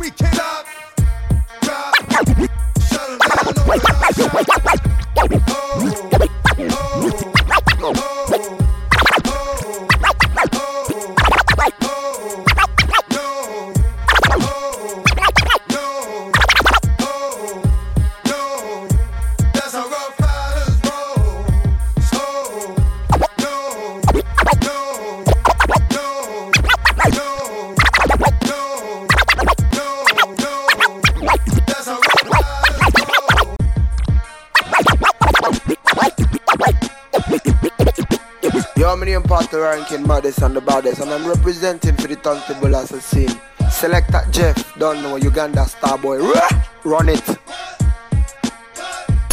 we can't stop, drop, shut 'em down, no Part ranking baddest and the baddest, and I'm representing for the turntable assassin. Selector Jeff, don't know Uganda Starboy. Run it.